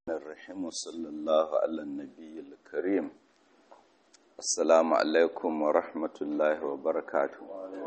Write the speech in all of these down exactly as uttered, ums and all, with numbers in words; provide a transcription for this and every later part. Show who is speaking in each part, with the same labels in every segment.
Speaker 1: الرحيم وصلى الله على النبي الكريم. السلام عليكم ورحمة الله وبركاته.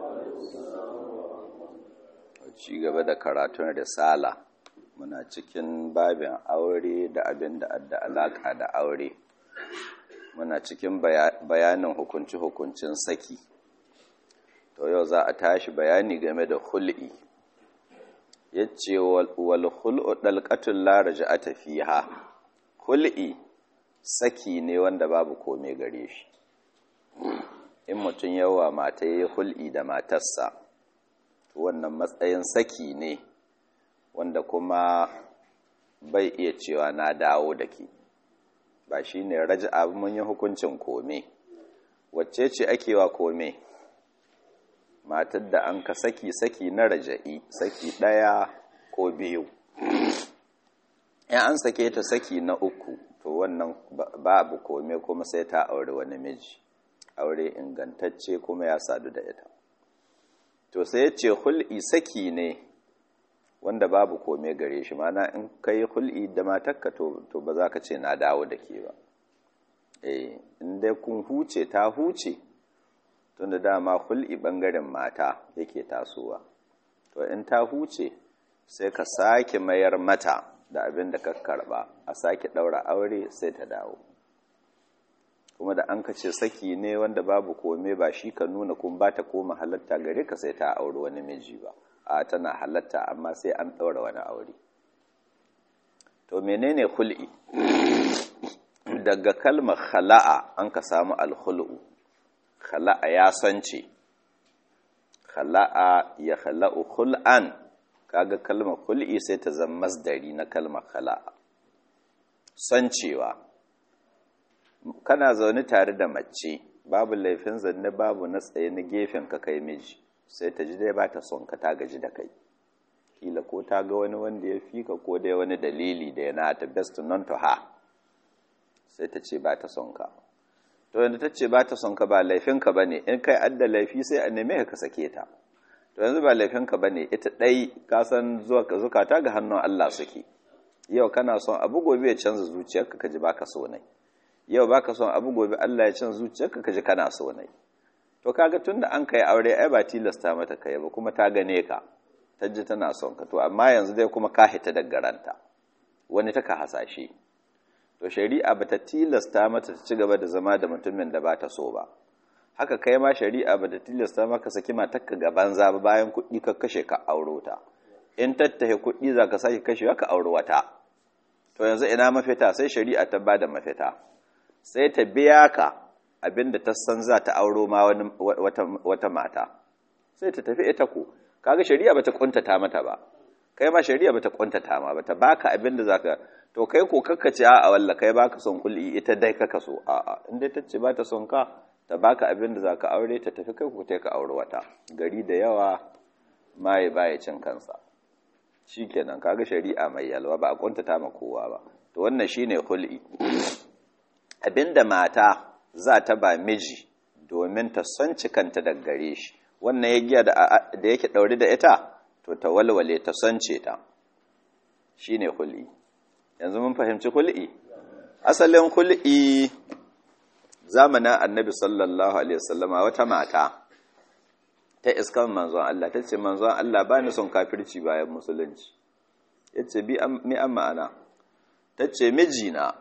Speaker 1: Ci gaba da karatun risala muna cikin babin aure da abin da adda alaka da aure. Muna cikin bayanin hukunci-hukuncin saki. To yau za a tashi bayani game da hul'i. Yace wal khul'u dalqatul la raj'ata fiha. Hul'i saki ne wanda babu kome gare shi. In mutun yawa mata yayi hul'i da matarsa to wannan matsayin saki ne wanda kuma bai iya cewa na dawo da ki. Ba shine raj'a mun yi hukuncin kome. Wacce ce ake wa kome? Matar da an ka saki saki na raja'i, saki ɗaya ko biyu. In an sake ta saki na uku, to wannan babu kome kuma sai ta aure wani miji, aure ingantacce kuma ya sadu da ita. To sai ya ce hul'i saki ne wanda babu kome gare shi, mana in ka yi hul'i da matakka to, to ba za ka ce na dawo da ke ba. Eh, in dai kun huce ta huce, tunda dama hul'i ɓangaren mata yake tasowa. To in ta huce sai ka sake mayar mata da abin da ka karɓa, a sake ɗaura aure sai ta dawo. Kuma da an ka ce saki ne wanda babu kome ba shi ka nuna kun ba ta koma halatta gare ka sai ta aure wani miji ba. A tana halatta amma sai an ɗaura wani aure. To menene hul'i? Daga kalmar khala'a an ka samu alhul'u. Khala'a ya sance, khala'a ya khala'u khul'an, kaga kalmar khul'i sai ta zama masdari na kalmar khala'a. Sancewa, kana zaune tare da mace, babu laifin zanne babu na tsaye na gefen ka kai miji, sai ta ji dai ba ta son ka ta gaji da kai. Kila ko ta ga wani wanda ya fi ka ko dai wani dalili da yana ta best non to ha, sai ta ce ba ta son ka. To yanzu ta ce ba ta son ka ba laifinka ba ne, in kai adda laifi sai a neme ka sake ta. To yanzu ba laifinka ba ne, ita ɗai ka san zukata ga hannun Allah suke. Yau kana son abu gobe ya canza zuciyarka ka ji ba ka so nai. Yau ba ka son abu gobe Allah ya canza zuciyarka ka ji kana so nai. To kaga tun da an kai aure ai ba tilasta mata kai ba kuma ta gane ka, ta ji tana son ka. To amma yanzu dai kuma ka hita daga ranta, wani ta ka hasashe. To shari'a bata tilasta mata ta ci gaba da zama da mutumin da bata so ba. Haka kai ma shari'a bata tilasta maka saki matarka ga banza ba bayan kuɗi ka kashe ka auro ta. In tattahe kuɗi za ka sake kashewa ka auro wata. To yanzu ina mafita? Sai shari'a ta bada mafita. Sai ta biya ka abinda ta san za ta auro ma wani wata, wata mata. Sai ta tafi ita ko. Kaga shari'a bata kuntata mata ba. Kai ma shari'a bata kuntata ma bata baka abinda zaka. To kai ko kakkace a'a walla kai baka son kulli ita dai kaka so a'a in dai tace ba ta son ka ta baka abin da zaka aure ta tafi kai ko tai ka aure wata. Gari da yawa mai baya cin kansa. Shikenan kaga shari'a mai yalwa ba a kuntata ma kowa ba. To wannan shine hul'i. Abinda mata za ta ba miji domin ta sanci kanta daga gare shi. Wannan ya giya da da yake daure da ita to ta walwale ta sance ta. Shine hul'i. Yanzu mun fahimci hul'i. Asalin hul'i zamanin Annabi sallallahu alaihi wasallama wata mata ta iskan manzon Allah tace manzon Allah ba ni son kafirci bayan musulunci. Yace bi mi an ma'ana. Tace mijina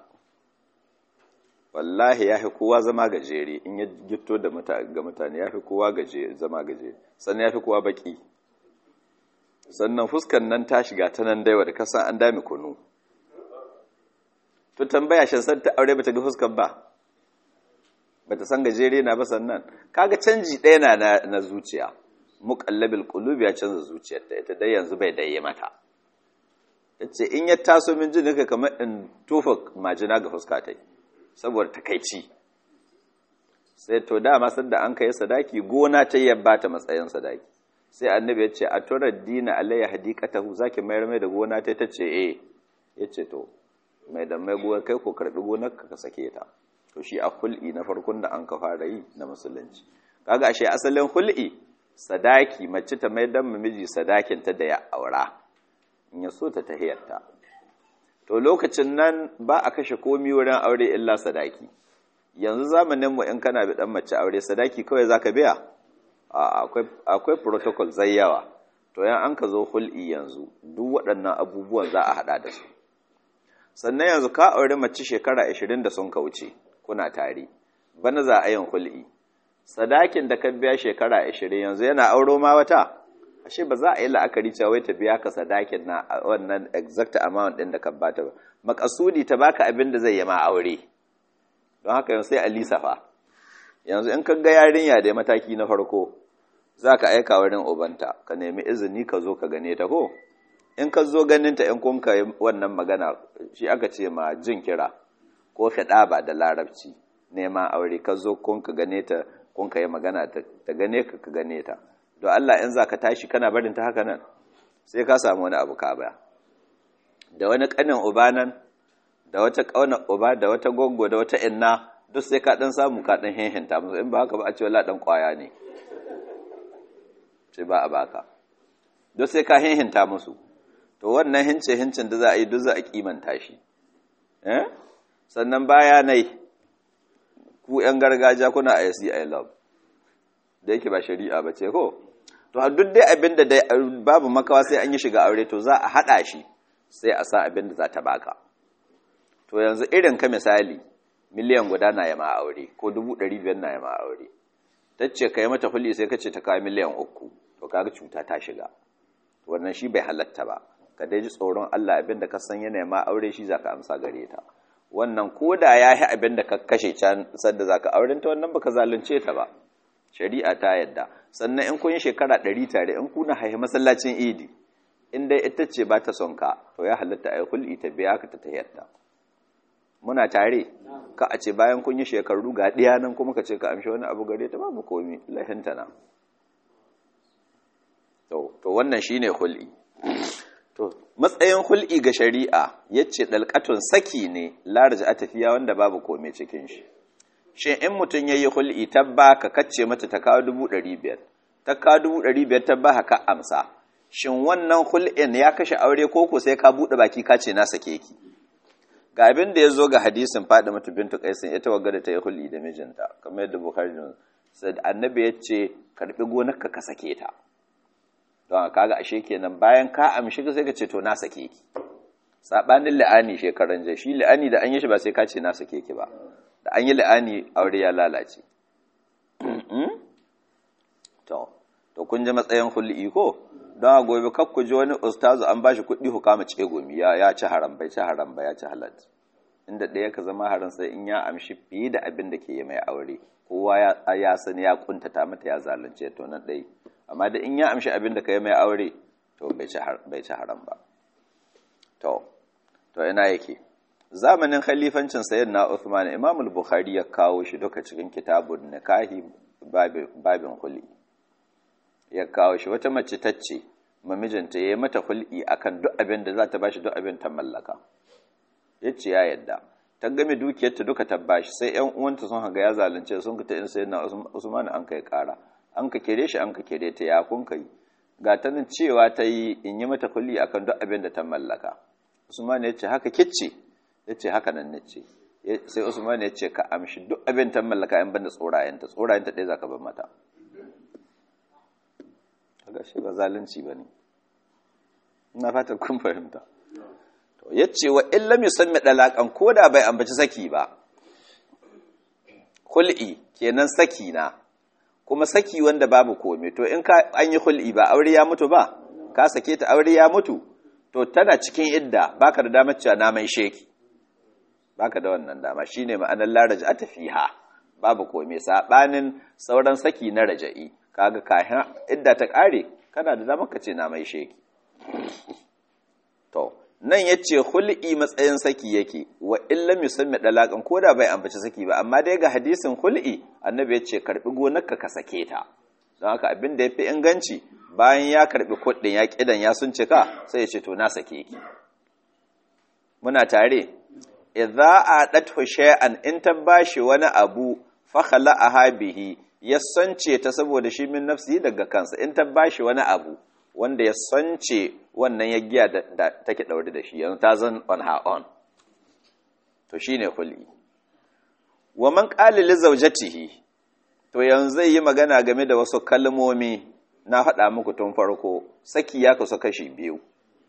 Speaker 1: wallahi yafi kowa zama gajere in ya gitto da mutane ga mutane yafi kowa gaje zama gajere sannan yafi kowa baki. Sannan fuskan nan ta shiga ta nan daiwa da kasan an dami kunu. To tambaya shin san ta aure bata ga fuskar ba bata san gajere na ba sannan kaga canji ɗaya na na zuciya muqallabil qulubi ya canza zuciyar ta ita dai yanzu bai daye mata tace in ya taso min jin nika kamar in tufa majina ga fuska tai saboda takeici sai to dama sanda an kai sadaki gona ta yabba ta matsayin sadaki sai annabi ya ce a turar dina alayya hadiqatahu zaki mayar mai da gona ta tace eh yace to mai da mai gonar kai ko karbi gonar ka sake ta to shi a hul'i na farkon da an ka fara yi na musulunci kaga ashe asalin hul'i sadaki mace ta mai da miji sadakin ta da ya aura in ya so ta tahiyarta to lokacin nan ba a kashe komi wurin aure illa sadaki. Yanzu zamanin mu in kana bi dan mace aure sadaki kawai zaka biya akwai akwai protocol zai yawa. To yan an ka zo hul'i yanzu duk waɗannan abubuwan za a hada da su. Sannan yanzu ka aure mace shekara ashirin da sun kauce kuna tare bana za a yin hul'i. Sadakin da ka biya shekara ashirin yanzu yana auro ma wata ashe ba za a yi la'akari cewa wai ta biya ka sadakin na wannan exact amount din da ka bata ba. Makasudi ta baka abin da zai yi ma aure. Don haka yanzu sai a lisafa. Yanzu in ka ga yarinya da mataki na farko za ka aika wurin ubanta ka nemi izini ka zo ka gane ta ko in ka zo ganin ta in kun ka wannan magana shi aka ce ma jin kira ko ba da larabci neman aure ka zo kun ka gane ta kun ka yi magana ta gane ka ka gane ta don Allah in za ka tashi kana barin ta haka nan sai ka samu wani abu ka baya da wani kanin uba nan da wata kauna uba da wata gongo da wata inna duk sai ka dan samu ka dan hinhinta musu in ba haka ba a ce wala dan kwaya ne sai ba a baka duk sai ka hinhinta musu to wannan hince hincin da za a yi duk za a kimanta shi eh sannan bayanai ku yan gargajiya kuna a yasi I love da yake ba shari'a ba ce ko to duk dai abinda dai babu makawa sai an yi shiga aure to za a hada shi sai a sa abinda za ta baka to yanzu irin ka misali miliyan guda na yama aure ko dubu ɗari biyar na yama aure tace ka yi mata huli sai ka ce ta kawo miliyan uku to kaga cuta ta shiga wannan shi bai halatta ba ka dai ji tsoron Allah abinda ka san yana ma aure shi zaka amsa gare ta wannan koda yayi abinda ka kashe can sadda zaka auren ta wannan baka zalunce ta ba shari'a ta yadda sannan in kun yi shekara ɗari tare in kuna haihi masallacin idi in dai ita ce ba ta son ka to ya halatta ai hul'i ta biya ka ta tayyata muna tare ka a ce bayan kun yi shekaru ga ɗiya nan kuma ka ce ka amshi wani abu gare ta babu komi lahinta na to to wannan shine hul'i to matsayin hul'i ga shari'a yace dalqatun saki ne larja a tafiya wanda babu komai cikin shi shin in mutun yayi hul'i tabba ka kace mata ta kawo dubu ɗari biyar ta kawo dubu ɗari biyar tabba ka amsa shin wannan hul'in ya kashe aure koko sai ka bude baki ka ce na sake ki ga abin da yazo ga hadisin Fadima bintu Qais ita wagga da ta yi hul'i da mijinta kamar yadda Bukhari sai annabi yace karbi gonarka ka sake ta don kaga ashe kenan bayan ka amshi sai ka ce to na sake ki sabanin la'ani shekaran jiya shi la'ani da an yi shi ba sai ka ce na sake ki ba da an yi la'ani aure ya lalace to to kun ji matsayin hul'i ko don a gobe kak ku ji wani ustazu an bashi kuɗi hukama cegumi ya ya ci haram bai ci haram ba ya ci halal inda ɗaya ka zama haram sai in ya amshi fiye da abin da ke yi mai aure kowa ya ya sani ya kuntata mata ya zalunce to nan ɗaya amma da in ya amshi abin da ka yi mai aure to bai ci haram ba to to ina yake zamanin khalifancin sayyidina Uthman Imam al-Bukhari ya kawo shi duka cikin kitabun nikahi babin hul'i ya kawo shi wata mace tacce mamijinta yayi mata hul'i akan duk abin da za ta bashi duk abin ta mallaka yace ya yadda ta game dukiyarta duka ta bashi sai ƴan uwanta sun haga ya zalunce sun fita in sayyidina Usman an kai kara an ka kere shi an ka kere ta ya kun kai ga ta nan cewa ta yi in yi mata kulli akan duk abin da ta mallaka Usman ya ce haka kicce ya ce haka nan ne ce sai Usman ya ce ka amshi duk abin ta mallaka in banda tsorayenta tsorayenta ɗaya za ka bar mata kaga shi ba zalunci ba ne ina fata kun fahimta to ya ce wa in lam yusammi dalaqan koda bai ambaci saki ba kul'i kenan saki na kuma saki wanda babu komai to in ka an yi hul'i ba aure ya mutu ba ka sake ta aure ya mutu to tana cikin idda baka da damar cewa na mai sheki baka da wannan dama shine ma'anar la raj'ata fiha babu komai sabanin sauran saki na raja'i kaga kahin idda ta kare kana da damar ka ce na mai sheki to nan yace hul'i matsayin saki yake wa illam yusammi dalaqan koda bai ambaci saki ba amma dai ga hadisin hul'i annabi yace karbi gonarka ka sake ta don haka abin da yafi inganci bayan ya karbi kuɗin ya kidan ya sun cika sai ya ce to na sake ki muna tare idza adathu shay'an in tabashi wani abu fa khala'aha bihi ya sance ta saboda shi min nafsi daga kansa in tabashi wani abu wanda ya sance wannan yagiya da, da take daure da shi yanzu ta zan on her own to shine hul'i. Wa man qala li zawjatihi, to yanzu zai yi magana game da wasu kalmomi na faɗa muku tun farko. Saki ya kasu kashi biyu,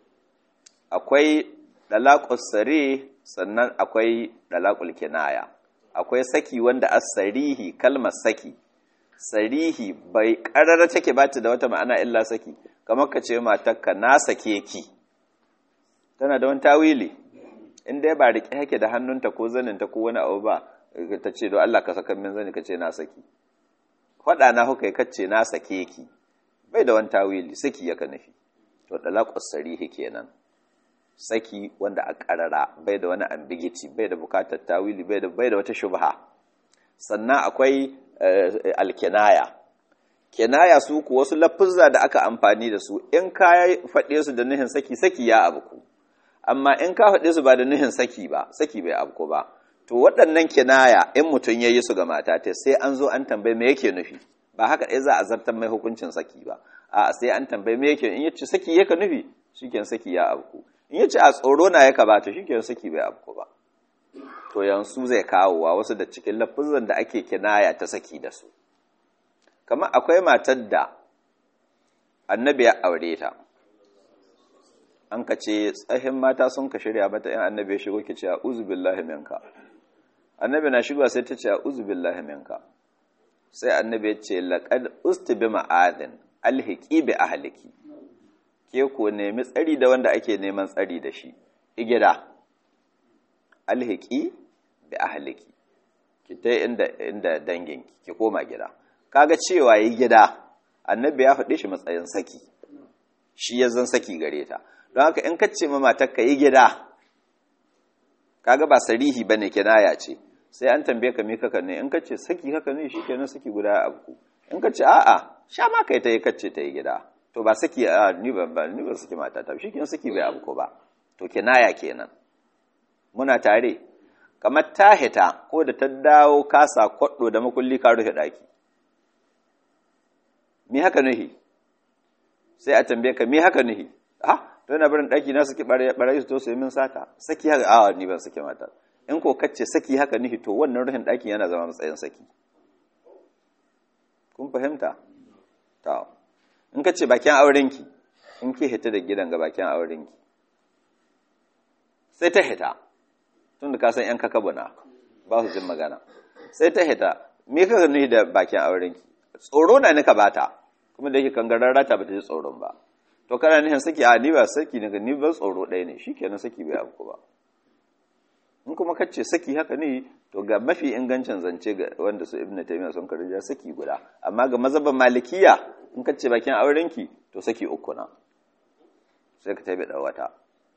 Speaker 1: akwai dalaqus sari, sannan akwai dalaqul kinaya. Akwai saki wanda as-sarihi, kalmar saki sarihi bai karara take ba ta da wata ma'ana illa saki, kamar ka ce matarka na sake ki, tana da wani tawili. In dai ba riƙe hake da hannunta ko zaninta ko wani abu ba, ta ce don Allah ka saka min zani, ka ce na saki. Faɗa na hukai ka ce na sake ki, bai da wani tawili, saki yaka nufi. To dalaqus sarihi kenan, saki wanda a karara bai da wani ambiguity, bai da bukatar tawili, bai da bai da wata shubha. Sannan akwai uh, alkinaya. Kinaya su ku wasu lafuzza da aka amfani da su, in ka faɗe su da nuhin saki, saki ya abuku. Amma in ka faɗe su ba da nuhin saki ba, saki bai abuku ba. To waɗannan kinaya in mutum ya yi su ga mata ta, sai an zo an tambaye me yake nufi. Ba haka ɗaya za a zartar mai hukuncin saki ba. A'a, sai an tambaye me yake, in yace saki yake nufi, shikenan saki ya abuku. In yace a tsoro na yaka ba, to shikenan saki bai abuku ba. To yanzu zai kawo wa wasu da cikin lafuzan da ake kinaya ta saki da su. Kamar akwai matar da annabi ya aure ta, an ka ce tsahin mata sun ka shirya mata, in annabi ya shigo ki ce a'udhu billahi minka. Annabi na shigowa sai ta ce a'udhu billahi minka. Sai annabi ya ce laqad ustibi ma'adin alhiqi bi ahliki, ke ko nemi tsari da wanda ake neman tsari da shi, igida alhiqi bi ahliki, ki tai inda inda danginki, ki koma gida. Kaga cewa yi gida, annabi ya faɗi shi matsayin saki, shi ya zan saki gare ta. Don haka in kace ma matar ka yi gida, kaga ba sarihi bane, kinaya ce. Sai an tambaye ka me kaka ne, in kace saki haka ne, shikenan saki guda abu. In kace a'a, sha ma kai ta yi kace ta yi gida, to ba saki a ni ba ni ba saki mata ta, shikenan saki bai abu ko ba. To kinaya kenan. Muna tare. Kamar ta hita ko da ta dawo kasa kwaddo da makulli ka rufe daki. Me haka nuhi? Sai a tambaye ka me haka nuhi? Ah, to yana barin daki na saki barayi su to sai min sata. Saki haka a ni ban saki mata. In ko kace saki haka nuhi, to wannan ruhin daki yana zama matsayin saki. Kun fahimta? Ta. In kace bakin aurenki, in ke hita da gidan ga bakin aurenki. Sai ta hita. Tunda ka san yan kakabuna ba su jin magana. Sai ta hita, me kaka nuhi da bakin aurenki? Tsoro na nika bata, kuma da yake kangararra ta bata ji tsoron ba. To kana nihin saki a ni ba saki ne, ni ba tsoro ɗaya ne, shikenan saki bai abu ba. In kuma kace saki haka ne, to ga mafi ingancin zance ga wanda su Ibn Taymiyyah sun karanta saki guda, amma ga mazhaban Malikiya in kace bakin aurenki to saki uku na. Sai ka tabi da wata.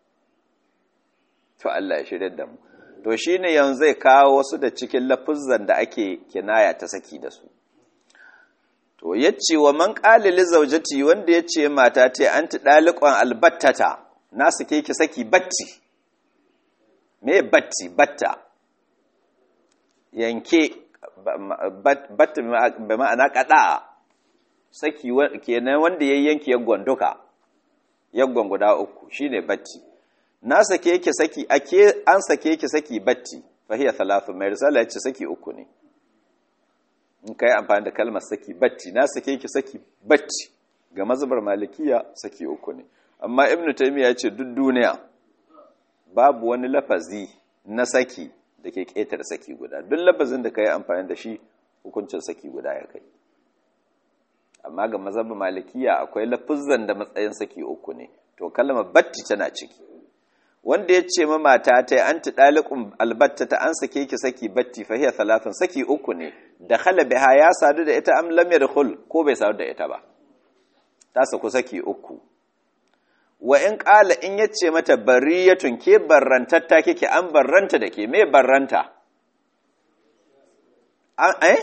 Speaker 1: To Allah ya shirye da mu. To shine yanzu zai kawo wasu da cikin lafuzzan da ake kinaya ta saki da su. To yace wa man qala li zawjati, wanda yace mata ta anti daliqan albattata, na sake ki saki batti. Me batti? Batta yanke, batta ba ma'ana kada, saki kenan wanda yayin yanke ya gonduka, ya guda uku shine batti. Na sake ki saki, ake an sake ki saki batti, fa hiya thalathu. Mai risala yace saki uku ne. In ka yi amfani da kalmar saki batti, na sake ki saki batti, ga mazhabar Malikiya saki uku ne. Amma Ibn Taymiyyah ya ce duk duniya babu wani lafazi na saki da ke ƙetare saki guda. Duk lafazin da ka yi amfani da shi hukuncin saki guda ya kai. Amma ga mazhabar Malikiya akwai lafazan da matsayin saki uku ne. To kalmar batti tana ciki. Wanda ya ce ma mata ta anti daliqun albatta ta an sake ki saki batti, fa hiya thalathun, saki uku ne. Da khala biha, ya sadu da ita am lam yadkhul, ko bai sadu da ita ba, ta saku saki uku. Wa in qala, in yace mata bariyatun, ke barrantatta kike, an barranta da ke. Me barranta? An eh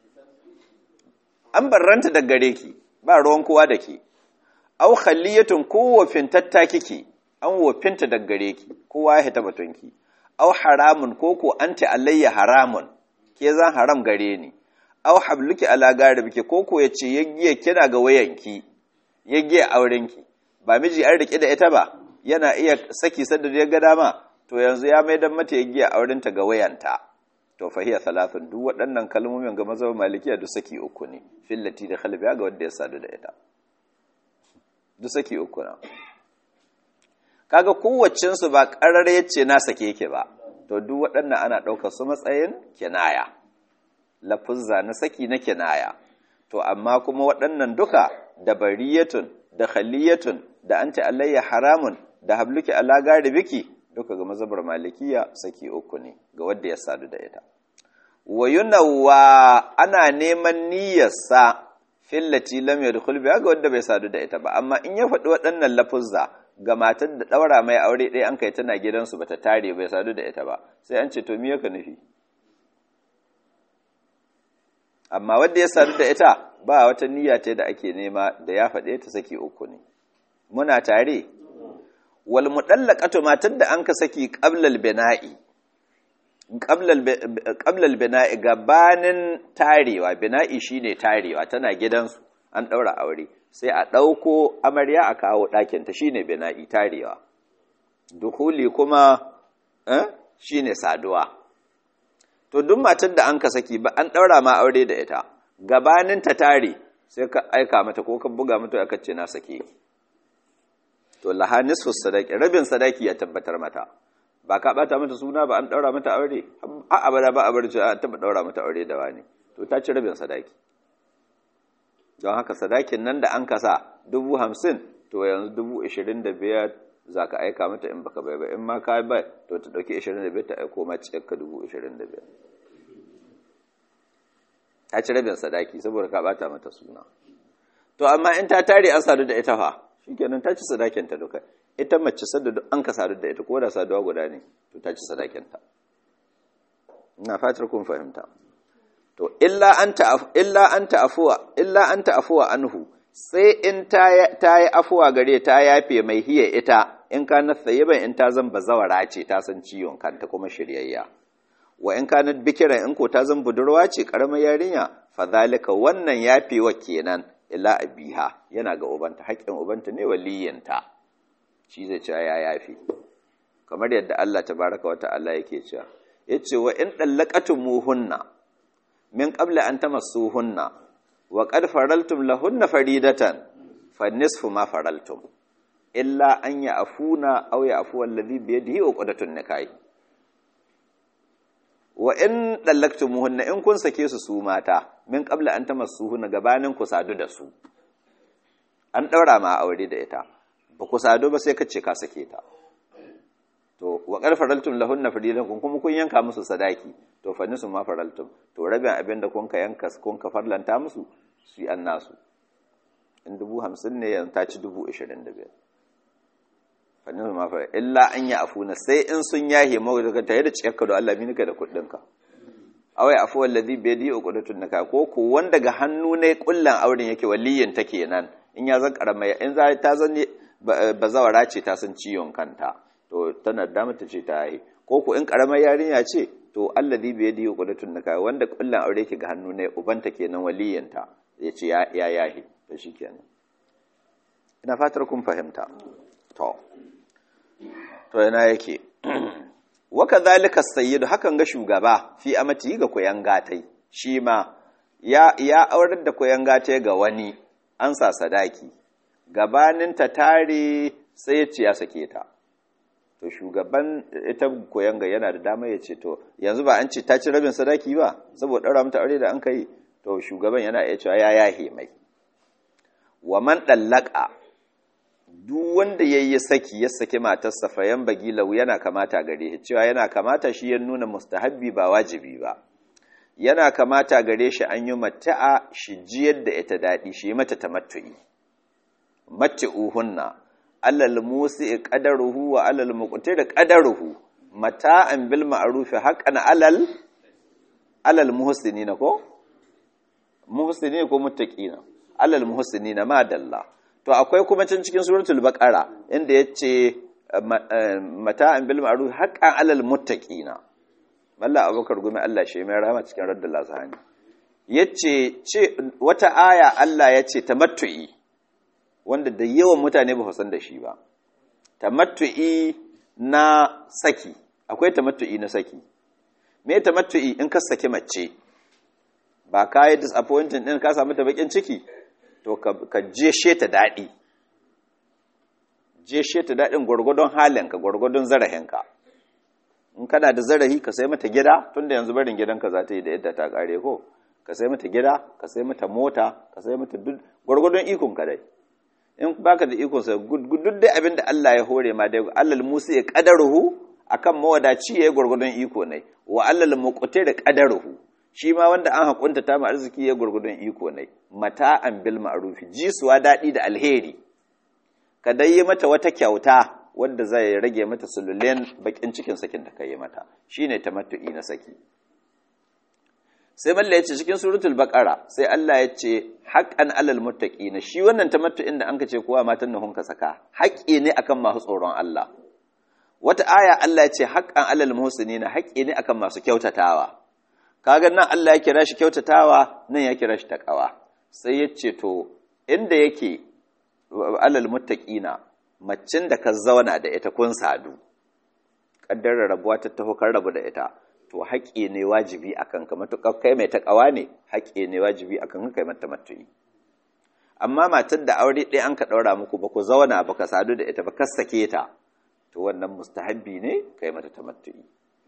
Speaker 1: an barranta da gare ki, ba ruwan kowa da ke. Aw khaliyatun, ko wafintatta kike, an wofinta da gare ki, kowa ya hita batunki. Aw haramun, ko ko anti alayya haramun, ke zan haram gare ni. Aw habluki ala garibki, ko ko yace yaggiye kina ga wayanki, ya giya aurenki ba miji an rike da ita ba yana iya saki sadda ya ga dama to yanzu ya mai dan mata ya giya aurenta ga wayanta to fahiya salatun duk waɗannan kalmomin ga mazhabin malikiya duk saki uku ne fillati da khalbiya ga wanda ya sadu da ita duk saki uku na kaga kowaccin su ba karar yace na sake yake ba to duk waɗannan ana ɗaukar su matsayin kinaya lafuzza na saki na kinaya to amma kuma waɗannan duka da bariyatun da khaliyatun da anti alayya haramun da habluki ala garibiki duka ga mazhabar malikiya saki uku ne ga wanda ya sadu da ita wa yunawwa ana neman niyyarsa fillati lam yadkhul biha ga wanda bai sadu da ita ba amma in ya faɗi waɗannan lafuzza ga matar da daura mai aure ɗaya an kai tana gidansu bata tare bai sadu da ita ba sai an ce to me yake nufi amma wanda ya sadu da ita ba wata niyya ta da ake nema da ya faɗe ta saki uku ne muna tare wal mudallaqatu matar da an ka saki qabla al bina'i qabla al bina'i gabanin tarewa bina'i shine tarewa tana gidansu an daura aure sai a dauko amarya a kawo ɗakin ta shine bina'i tarewa dukhuli kuma eh shine saduwa to duk matar da an ka saki ba an daura ma aure da ita gabanin ta tare sai ka aika mata ko ka buga mata aka ce na sake to laha nisfu sadaqi rabin sadaki ya tabbatar mata ba ka bata mata suna ba an daura mata aure a abada ba a bar ta taba daura mata aure da wani to ta ci rabin sadaki don haka sadakin nan da an kasa dubu hamsin to yanzu dubu ishirin da biyar za ka aika mata in baka bai ba in ma ka bai to ta ɗauki ishirin da biyar ta aiko ma cikakka dubu ishirin da biyar ta ci rabin sadaki saboda ka bata mata suna to amma in ta tare an sadu da ita fa shikenan ta ci sadakinta duka ita mace sadda duk an ka sadu da ita ko da saduwa guda ne to ta ci sadakinta ina fatar kun fahimta to illa anta illa anta afwa illa anta afwa anhu sai in ta yi afuwa gare ta yafe mai hiya ita in ka na tsayiban in ta zan bazawara ce ta san ciwon kanta kuma shiryayya wa in ka na bikiran in ko ta zan budurwa ce karamar yarinya fa zalika wannan yafewa kenan ila abiha yana ga ubanta haƙƙin ubanta ne waliyinta shi zai ce ya yafe kamar yadda Allah tabaraka wa ta'ala yake cewa yace wa in dallaqatumuhunna min qabla an tamassuhunna wa qad faraltum lahunna faridatan fa nisfu ma faraltum illa an ya'funa aw ya'fu alladhi bi yadihi uqdatun nikah wa in dallaqtumuhunna in kun sake su su mata min qabla an tamassuhunna gabanin ku sadu da su an daura ma aure da ita ba ku sadu ba sai ka ce ka sake ta to wa qad faraltum lahunna faridatan kuma kun yanka musu sadaki to fa nisu ma faraltum to rabin abin da kun ka yanka kun ka farlanta musu su an nasu in dubu hamsin ne yan ta ci dubu ishirin da biyar fa nisu ma faraltum illa an ya afuna sai in sun yahe mawa daga tare da cikakka da Allah minika da kuɗinka awai afu wallazi bi yadi uqdatun nikah ko ko wanda ga hannu ne kullan auren yake waliyin ta kenan in ya zan karama in za ta zan bazawara ce ta san ciwon kanta to tana da mata ce ta yi ko ko in karamar yarinya ce to allazi bi yadi uqdatun nikah wanda kullan aure yake ga hannu ne ubanta kenan waliyinta yace ya ya yahi to shikenan ina fatar kun fahimta to to yana yake waka zalika sayyidu hakan ga shugaba fi amati ga koyan gatai shi ma ya ya aurar da koyan gatai ga wani an sa sadaki gabanin ta tare sai ya ce ya sake ta to shugaban ita koyan ga yana da dama ya ce to yanzu ba an ce ta ci rabin sadaki ba saboda daura mata aure da an kai to shugaban yana iya cewa ya yahe mai wa man dallaka duk wanda yayi saki ya saki matarsa fayan bagilau yana kamata gare shi cewa yana kamata shi ya nuna mustahabbi ba wajibi ba yana kamata gare shi an yi mata'a shi jiyar da ita dadi shi mata tamattu'i mat'uhunna alal musi'i qadaruhu wa alal muqtir qadaruhu mata'an bil ma'ruf haqqan alal alal muhsinina ko muhsinina ko muttaqina alal muhsinina ma dalla to akwai kuma can cikin suratul baqara inda yace mata'an bil ma'ruf haqqan alal muttaqina malla abubakar gumi Allah shi mai rahama cikin raddul lazani yace ce wata aya Allah yace tamattu'i wanda da yawan mutane ba san da shi ba. Tamattu'i na saki, akwai tamattu'i na saki. Me tamattu'i in ka saki mace, ba ka yi disappointing ɗin ka samu ta bakin ciki, to ka jeshe ta daɗi. Jeshe ta daɗin gwargwadon halinka, gwargwadon zarahinka. In kana da zarahi ka sai mata gida, tunda yanzu barin gidanka za ta yi da yadda ta ƙare ko, ka sai mata gida, ka sai mata mota, ka sai mata duk gwargwadon ikonka dai. In baka da ikon sa duk dai abin da Allah ya hore ma dai Allah musu ya qadaruhu akan mawadaci ya gurgudun iko ne wa Allah muqtir qadaruhu shi ma wanda an hakunta ta ma arziki ya gurgudun iko ne mata'an bil ma'ruf jisuwa dadi da alheri ka dai mata wata kyauta wanda zai rage mata sululen bakin cikin sakin da kai mata shine tamattu'i na saki. Sai malla ya ce cikin suratul baqara sai Allah ya ce haqqan alal muttaqina shi wannan tamattu'in da anka ce kowa matan nan hunka saka haƙƙi ne akan masu tsoron Allah. Wata aya Allah ya ce haqqan alal muhsinina haƙƙi ne akan masu kyautatawa. Kaga nan Allah ya kira shi kyautatawa nan ya kira shi taqwa. Sai ya ce to inda yake alal muttaqina maccin da ka zauna da ita kun sadu kaddara rabuwa ta taho kan rabu da ita to haƙƙi ne wajibi akan ka matuƙar kai mai taƙawa ne haƙƙi ne wajibi akan ka kai mata matuyi. Amma matar da aure ɗaya an ka ɗaura muku ba ku zauna ba ka sadu da ita ba ka sake ta to wannan mustahabbi ne kai mata tamattu'i.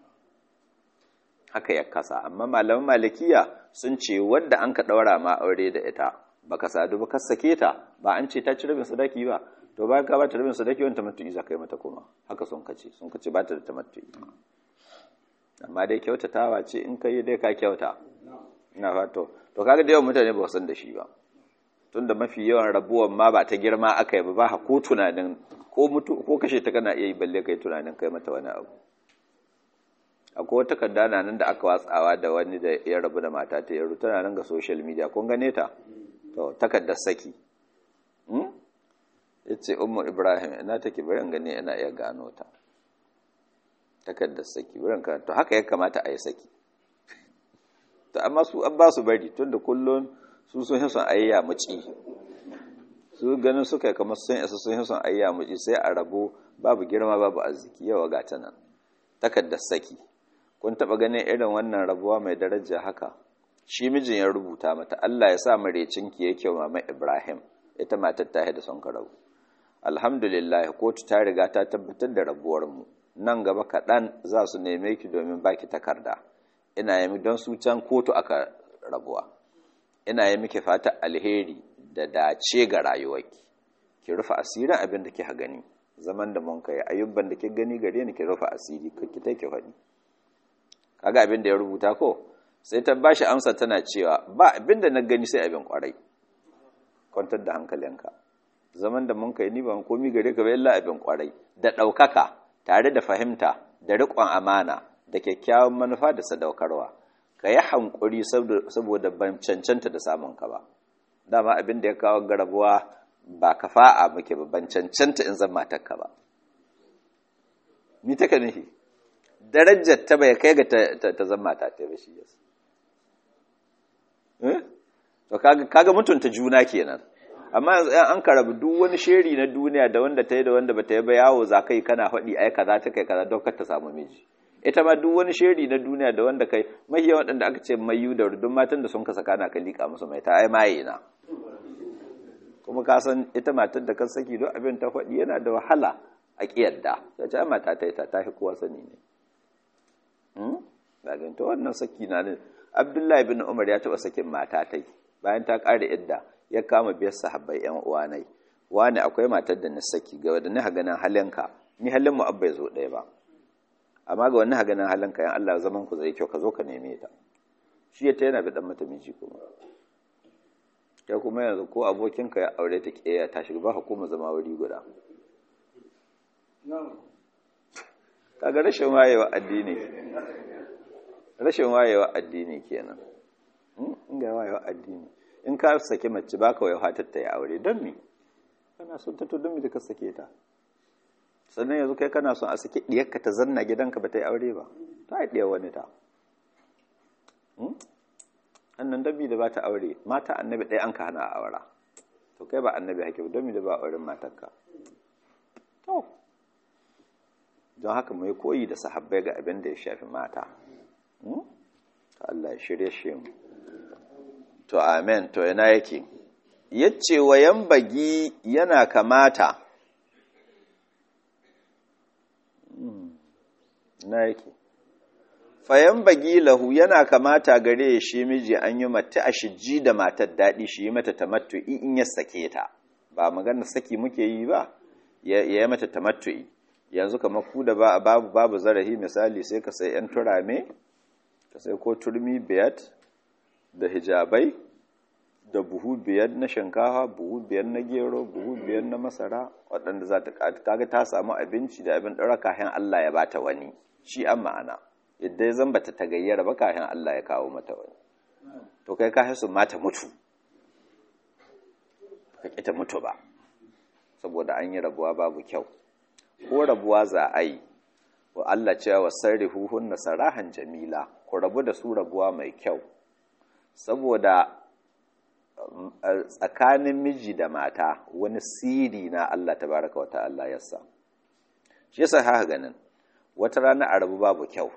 Speaker 1: Haka ya kasa amma malaman malikiya sun ce wanda an ka ɗaura ma aure da ita ba ka sadu ba ka sake ta ba an ce ta ci rabin sadaki ba to bayan ka ba ta rabin sadaki wani tamattu'i za ka yi mata kuma haka sun kace sun kace ba ta da tamattu'i. Amma dai kyautatawa ce in ka yi dai ka kyauta ina fato to kaga da yawan mutane ba san da shi ba tunda mafi yawan rabuwan ma ba ta girma aka yi ba ba ko tunanin ko mutu ko kashe ta kana iya yi balle kai tunanin kai mata wani abu. Akwai wata takarda nan da aka watsawa da wani da ya rabu da mata ta yaro tana nan ga social media kun gane ta to takardar saki hmm? Yace Ummu Ibrahim ina take bari an gane ina iya gano ta takardar saki wurin ka to haka ya kamata a yi saki to amma su an ba su bari tunda kullun su sun yi son ayya muci su ganin suka kamar sun isa sun yi son ayya muci sai a rabo babu girma babu arziki yawa ga ta nan takardar saki kun taba ganin irin wannan rabuwa mai daraja haka shi mijin ya rubuta mata Allah ya sa marecinki yake wa mama Ibrahim ita matar ta da son ka rabu alhamdulillah kotu ta riga ta tabbatar da rabuwar mu nan gaba kaɗan za su neme ki domin baki takarda ina yi don su can kotu aka rabuwa ina yi miki fata alheri da dace ga rayuwarki ki rufe asirin abin da kika gani zaman da mun kai ayyuban da kika gani gare ni ki rufe asiri ki take faɗi kaga abin da ya rubuta ko sai ta bashi amsa tana cewa ba abin da na gani sai abin kwarai kwantar da hankalinka zaman da mun kai ni ban komi gare ka ba illa abin kwarai da ɗaukaka tare da fahimta da riƙon amana da kyakkyawan manufa da sadaukarwa ka yi hankuri saboda ban cancanta da samun ka ba dama abin da ya kawo garabuwa ba kafa'a muke ba ban cancanta in zan matarka ba ni take nufi darajar ta bai kai ga ta zan mata ta ba shi yasa eh to kaga kaga mutunta juna kenan amma yanzu an karabu duk wani sheri na duniya da wanda ta yi da wanda ba ta yi ba yawo za kai kana faɗi ai kaza ta kai kaza don kar ta samu miji ita ma duk wani sheri na duniya da wanda kai mai yawan waɗanda aka ce mayu da rudun matan da sun kasa kana ka liƙa musu mai ta ai maye na kuma ka san ita matar da kan saki don abin ta faɗi yana da wahala a ƙiyarda ta ce mata ta yi ta tafi kowa sani ne ɗagin ta wannan saki na ne Abdullahi bin Umar ya taɓa sakin mata ta yi bayan ta ƙara idda ya kama biyar sahabbai yan uwanai wani akwai matar da na saki ga wanda ni haganan halinka ni halin mu abba zo ɗaya ba amma ga wani haganan halinka yan Allah zaman ku zai kyau ka zo ka neme ta shi ya ta yana da dan mata miji kuma ya kuma yanzu ko abokinka ya aure ta kiyaye ta shiga ba hukuma zama wuri guda kaga rashin wayewa addini rashin wayewa addini kenan in ga wayewa addini in ka sake mace baka wayo hatar ta ya aure don me kana son ta to don me da ka sake ta sannan yanzu kai kana son a sake diyarka ta zanna gidanka ba ta yi aure ba ta yi diyar wani ta annan dabi da ba ta aure mata annabi ɗaya an ka hana a aura to kai ba annabi hake ba don mi da ba auren matarka to don haka mai koyi da sahabbai ga abin da ya shafi mata to Allah ya shirye shi mu to amen to ina yake yace wayan bagi yana kamata na yake fayan bagi lahu yana kamata gare shi miji an yi mata a shiji da matar daɗi shi yi mata tamattu'i in ya sake ta ba magana saki muke yi ba ya yi mata tamattu'i yanzu kamar ku da babu babu zarahi misali sai ka sai yan turame ka sai ko turmi biyar da hijabai da buhu biyar na shinkafa buhu biyar na gero buhu biyar na masara waɗanda za ta kaga ta samu abinci da abin ɗora kayan Allah ya bata wani shi an ma'ana yadda ya zamba ta tagayyara ba kayan Allah ya kawo mata wani to kai ka su mata mutu ka kita mutu ba saboda an yi rabuwa babu kyau ko rabuwa za a yi wa Allah cewa sarrihuhunna sarahan jamila ku rabu da su rabuwa mai kyau saboda tsakanin miji da mata wani siri na Allah tabaraka wata'ala yasa shi yasa haka ganin wata rana a rabu babu kyau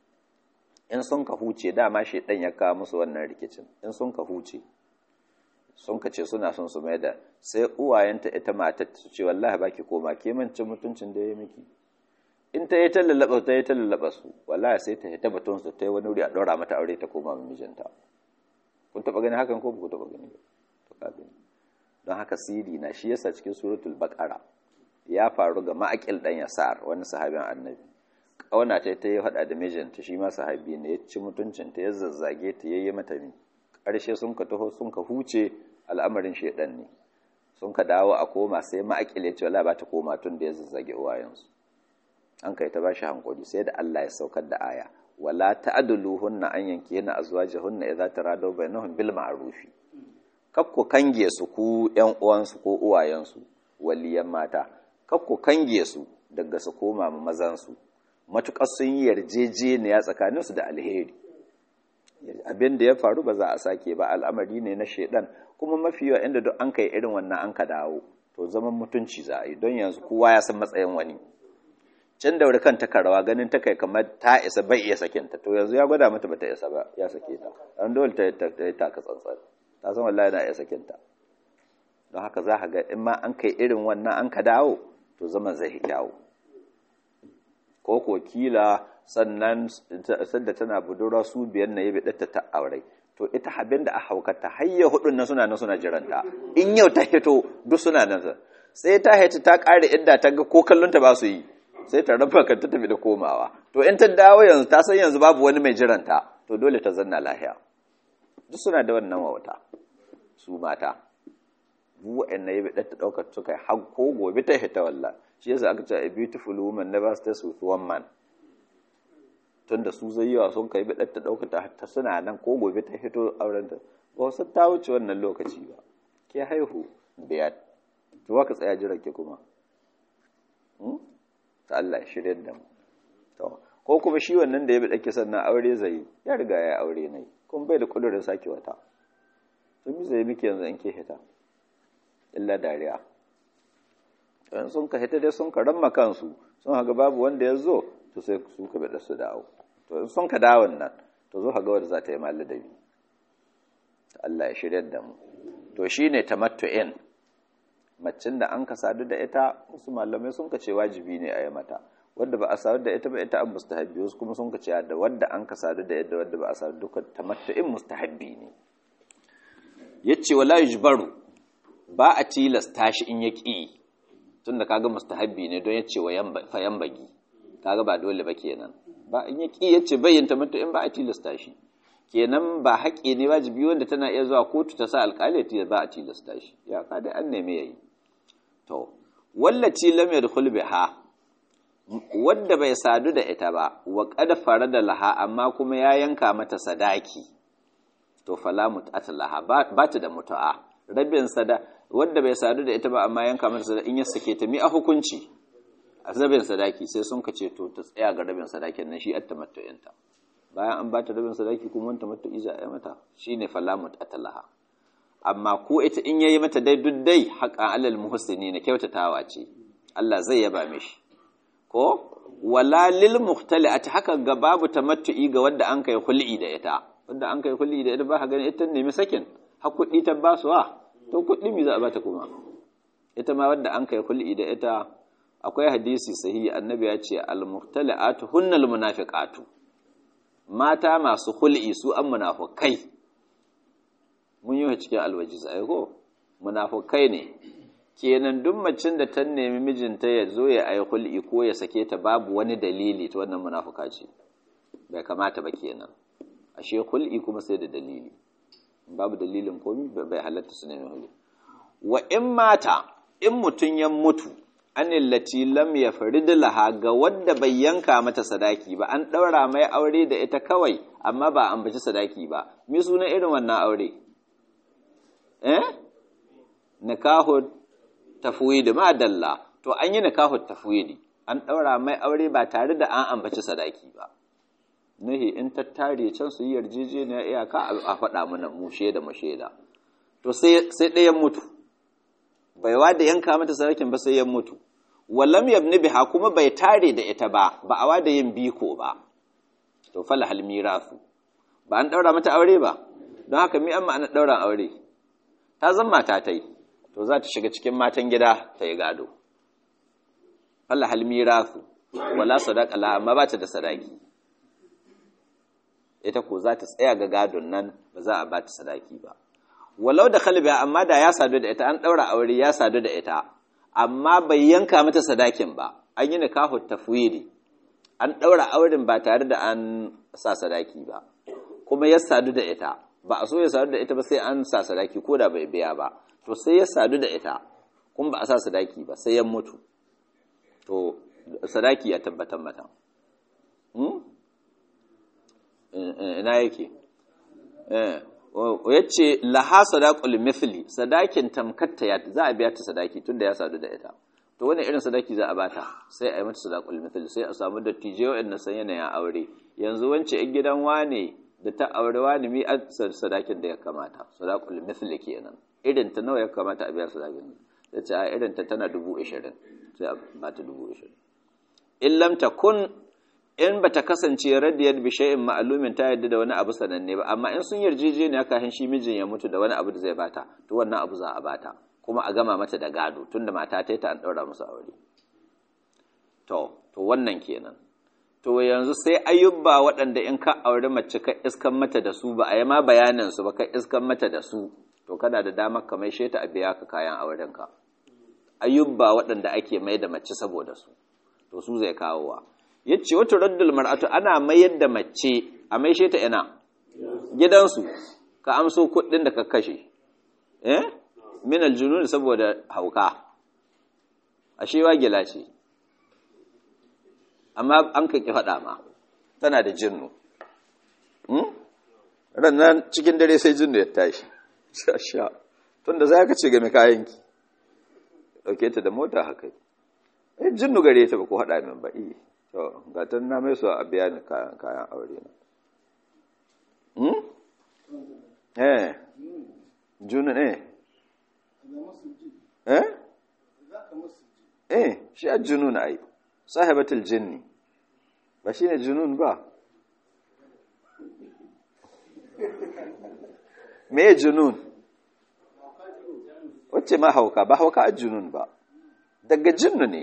Speaker 1: in sun ka huce dama shedan ya kawo musu wannan rikicin in sun ka huce sun ka ce suna son su mai da sai uwayenta ita matar su ce wallahi baki koma ke mancin mutuncin da ya miki in ta yi ta lallaba ta yi ta lallaba su wallahi sai ta hita batun su ta yi wani wuri a ɗora mata aure ta koma mijinta kun taɓa gani hakan ko ku taɓa gani to ka gani don haka siri na shi yasa cikin suratul baqara ya faru ga ma'aqil dan yasar wani sahabin annabi kauna ta ta yi hada da mijinta shi ma sahabi ne ya ci mutuncin ta ya zazzage ta yayi mata ni karshe sun ka taho sun ka huce al'amarin shedan ne sun ka dawo a koma sai ma'aqil ya ce wallahi ba ta koma tun da ya zazzage uwayensu an kai ta bashi hankali sai da Allah ya saukar da aya wala ta'duluhunna an yankihna azwajahunna idza taradaw bainahum bil ma'ruf kakku kange su ku ƴan uwansu ko uwayensu waliyan mata kakku kange su daga su koma mazan su matukar sun yi yarjejeniya tsakanin su da alheri abin da ya faru ba za a sake ba al'amari ne na shedan kuma mafi yawa inda duk an kai irin wannan an ka dawo to zaman mutunci za a yi don yanzu kowa ya san matsayin wani can da wuri kanta karawa ganin ta kai kamar ta isa bai iya sakinta to yanzu ya gwada mata bata isa ba ya sake ta an dole ta yi taka tsantsan ta san wallahi na iya sakinta don haka za ka ga in ma an kai irin wannan an ka dawo to zaman zai kyawu ko ko kila sannan sanda tana budurwa su biyan na yabi datta ta aure to ita habin da a haukata hayya hudun nan suna nan suna jiranta in yau ta hito duk suna nan sai ta hito ta kare inda ta ga ko kallon ta ba su yi sai ta rafa kan ta tafi da komawa to in ta dawo yanzu ta san yanzu babu wani mai jiranta to dole ta zanna lahiya duk suna da wannan wauta su mata bu wa'annan yabi da ta daukar su kai har ko gobe ta hita wallah shi yasa aka ce a beautiful woman never stays with one man tunda su zai yawa sun kai bidar ta daukar ta ta suna nan ko gobe ta hito auren ta ba su ta wuce wannan lokaci ba ke haihu biyar to ka tsaya jiran ki kuma ta Allah shirin da mu to ko kuma shi wannan da ya bi dake sannan aure zai ya riga ya aure ne kuma bai da kudurin sake wata to mi zai miki yanzu in ke hita illa dariya dan sun ka hita dai sun ka ramma kansu sun haga babu wanda ya zo to sai su ka bi da su dawo to sun ka dawo nan to zo haga wanda za ta yi malladabi Allah ya shirin da mu to shine tamattu'in macin da an ka sadu da ita wasu malamai sun ka ce wajibi ne a yi mata wadda ba a sadu da ita ba ita an mustahabbi wasu kuma sun ka ce da wadda an ka sadu da ita wadda ba a sadu duka tamattu'in mustahabbi ne yace wala yujbaru ba a tilasta shi in ya ƙi tunda kaga mustahabbi ne don yace wa fa yambagi kaga ba dole ba kenan ba in ya ƙi yace bayyin tamattu'in ba a tilasta shi kenan ba haƙi ne wajibi wanda tana iya zuwa kotu ta sa alƙali ta ba a tilasta shi ya ka dai an neme yayi to wallaci lam yadkhul biha wanda bai sadu da ita ba wa qad farada laha amma kuma ya yanka mata sadaki to fala mut'at laha ba ta da mutu'a rabin sada wanda bai sadu da ita ba amma yanka mata sadaki in ya sake ta mi a hukunci a rabin sadaki sai sun kace to ta tsaya ga rabin sadakin nan shi at-tamattu'inta bayan an ba ta rabin sadaki kuma wanta mata iza ya mata shine fala mut'at laha amma ko ita in yayi mata dai duk dai haƙa alal muhsini na kyautatawa ce Allah zai yaba mishi ko wala lil muhtali'ati haka ga babu tamattu'i ga wanda an kai hul'i da ita wanda an kai hul'i da ita ba ka gani ita nemi sakin har kuɗi ta basuwa to kuɗi mi za a bata kuma ita ma wanda an kai hul'i da ita akwai hadisi sahihi annabi ya ce al muhtali'atu hunnal munafiqatu mata masu hul'i su an munafikai mun yi cikin alwajiz ai ko munafikai ne kenan duk macin da ta nemi mijinta ya zo ya ayi hul'i ko ya sake ta babu wani dalili ta wannan munafika ce bai kamata ba kenan ashe hul'i kuma sai da dalili babu dalilin komai bai halatta su nemi hul'i wa in mata in mutun ya mutu anillati lam yafrid laha ga wanda bai yanka mata sadaki ba an daura mai aure da ita kawai amma ba an baci sadaki ba me sunan irin wannan aure eh nikahu tafwidi ma dalla to an yi nikahu tafwidi an daura mai aure ba tare da an ambaci sadaki ba nahi in tattare can su yi yarjejeniya iyaka a faɗa mana mu sheda mu sheda to sai sai ɗayan mutu bai wada yanka mata sadakin ba sai ya mutu wallam yabni biha kuma bai tare da ita ba ba a wada yin biko ba to fala hal mirasu ba an daura mata aure ba don haka mi amma an daura aure ta zan mata tai to za ta shiga cikin matan gida ta yi gado fala hal mirasu wala sadaqa la amma ba ta da sadaki ita ko za ta tsaya ga gadon nan ba za a ba ta sadaki ba walau da kalbiya amma da ya sadu da ita an daura aure ya sadu da ita amma bai yanka mata sadakin ba an yi nikahu tafwidi an daura auren ba tare da an sa sadaki ba kuma ya sadu da ita ba a so ya sadu da ita ba sai an sa sadaki ko da bai biya ba to sai ya sadu da ita kuma ba a sa sadaki ba sai ya mutu to sadaki ya tabbatar mata hmm? ina yake eh yace laha sadaqul mithli sadakin tamkatta ya za a biya ta sadaki tunda ya sadu da ita to wani irin sadaki za a bata sai a yi mata sadaqul mithli sai a samu dattijo wanda san yana ya aure yanzu wance in gidan wane da ta aure wani mi sadakin da ya kamata sadaqul mithli kenan irin ta nawa ya kamata a biya sadakin tace a irin ta tana dubu ashirin sai a bata dubu ashirin in lam takun in ba ta kasance radiyar bishai'in ma'alumin ta yadda da wani abu sananne ba amma in sun yarjejeniya kafin shi mijin ya mutu da wani abu da zai bata to wannan abu za a bata kuma a gama mata da gado tunda mata ta ta an daura musu aure to to wannan kenan to yanzu sai ayyuba waɗanda in ka aure mace ka iskan mata da su ba a yi ma bayanin su ba ka iskan mata da su to kana da damar ka mai sheta a biya ka kayan auren ka ayyuba waɗanda ake mai da mace saboda su to su zai kawowa yace wata raddul mar'atu ana mayar da mace a maishe ta ina gidansu ka amso kuɗin da ka kashe eh min aljunun saboda hauka ashe wagila ce amma an ka ki faɗa ma tana da jinnu hmm rannan cikin dare sai jinnu ya tashi sha tunda za ka ce ga mai kayanki dauke ta da mota haka eh jinnu gare ta ba ko haɗa min ba eh to gatan na mai so a biya ni kayan kayan aure na hmm eh junu ne eh eh shi ajunun ai sahibatul jinni ba shine junun ba me junun wacce ma hauka ba hauka ajunun ba daga jinnu ne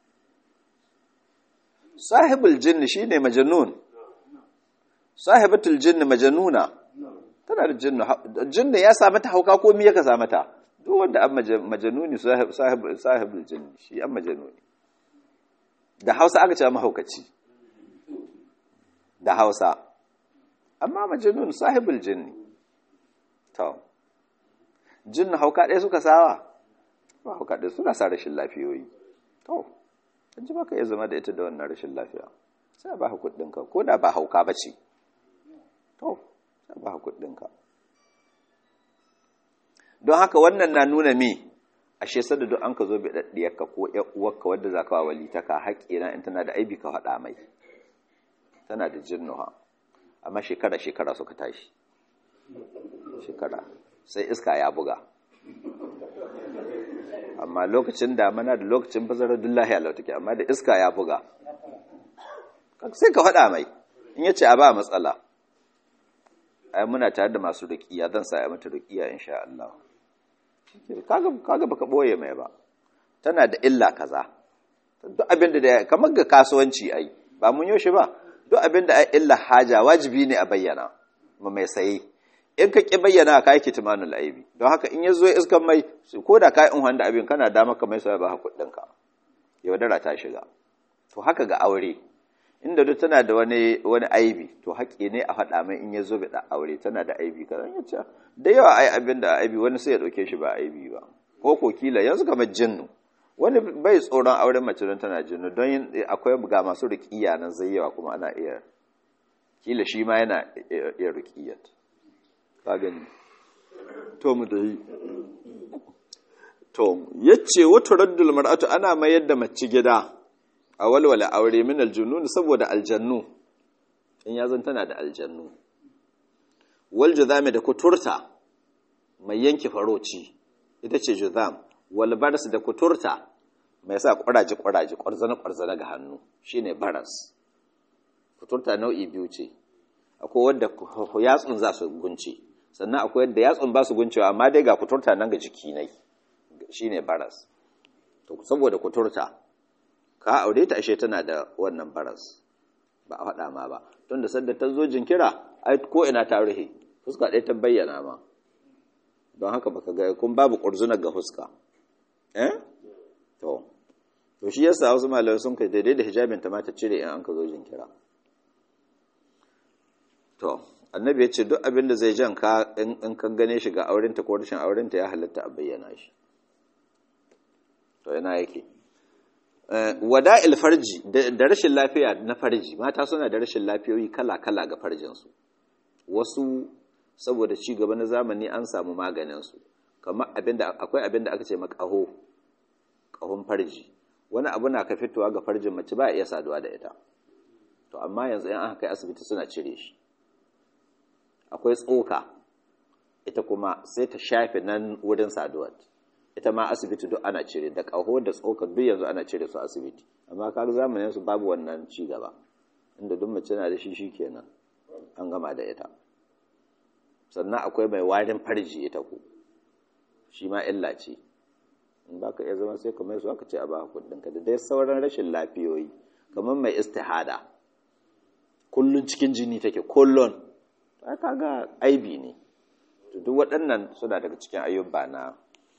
Speaker 1: sahibul jinni shine majnun sahibatul jinni majnuna tana da jinnu jinni ya sa mata hauka ko me yaka sa mata duk wanda an majnuni sahib sahibul jinni shi an majnuni da Hausa aka ce mahaukaci da Hausa amma majnun sahibul jinni to jinni hauka dai suka sawa ba hauka dai suka sa rashin lafiyoyi to in ji baka iya zama da ita da wannan rashin lafiya sai ba kuɗinka ko da ba hauka ba ce to sai ba kuɗinka don haka wannan na nuna me ashe sada duk an ka zo bi daddiyarka ko ƴar uwarka wadda zaka wa walitaka haƙƙina in tana da aibi ka faɗa mai tana da jinnuha amma shekara shekara suka tashi shekara sai iska ya buga amma lokacin damana da lokacin bazara dullahi Allah take amma da iska ya buga sai ka faɗa mai in yace a ba matsala ai muna tare da masu ruqiya zan sa ai mata ruqiya insha Allah kaga kaga baka boye mai ba tana da illa kaza duk abin da kamar ga kasuwanci ai ba mun yoshi ba duk abin da ai illa haja wajibi ne a bayyana ma mai saye in ka ki bayyana ka yi kitmanul aibi don haka in yazo iskan mai ko da kai in wanda abin kana da maka mai sai ba kuɗin ka yaudara ta shiga to haka ga aure inda duk tana da wani wani aibi to haƙi ne a faɗa mai in yazo bi da aure tana da aibi kaza ya ce da yawa ai abin da aibi wani sai ya dauke shi ba aibi ba ko ko kila yanzu kamar jinnu wani bai tsoron auren mace don tana jinnu don akwai ga masu ruqiya nan zai yawa kuma ana iya kila shi ma yana iya ruqiyat ka gani to mu dai to yace wato raddul mar'atu ana mayar da mace gida a walwala aure min aljunun saboda aljannu in yazan tana da aljannu wal juzami da kuturta mai yanke faroci ita ce juzam wal baras da kuturta mai sa ƙwaraji ƙwaraji ƙwarzana ƙwarzana ga hannu shine baras kuturta nau'i biyu ce akwai wanda yatsun za su gunce sannan akwai wanda yatsun ba su guncewa amma dai ga kuturta nan ga jiki nai shine baras to saboda kuturta ka aure ta ashe tana da wannan baras ba a faɗa ma ba tun da sadda ta zo jinkira ai ko ina ta ruhe fuska ɗaya ta bayyana ma don haka baka ga kun babu ƙurzunar ga fuska eh to to shi yasa wasu malamai sun kai daidai da hijabin ta ma ta cire in an ka zo jinkira to annabi ya ce duk abin da zai jan ka in ka gane shi ga aurenta ko rashin aurenta ya halatta a bayyana shi to yana yake wada'il farji da rashin lafiya na farji mata suna da rashin lafiyoyi kala-kala ga farjinsu wasu saboda ci gaba na zamani an samu maganinsu kamar abinda akwai abinda aka ce makaho kahon farji wani abu na ka fitowa ga farjin mace ba iya saduwa da ita to amma yanzu in aka kai asibiti suna cire shi akwai tsoka ita kuma sai ta shafe nan wurin saduwa ita ma asibiti duk ana cire da ƙaho da tsokar duk yanzu ana cire su asibiti amma kaga zamanin su babu wannan ci gaba inda duk mace na da shi shikenan an gama da ita sannan akwai mai warin farji ita ku shi ma illa ce in baka iya zama sai kamar su aka ce a ba kuɗin ka da dai sauran rashin lafiyoyi kamar mai istihada kullun cikin jini take kullun kaga aibi ne to duk waɗannan suna daga cikin ayyuba na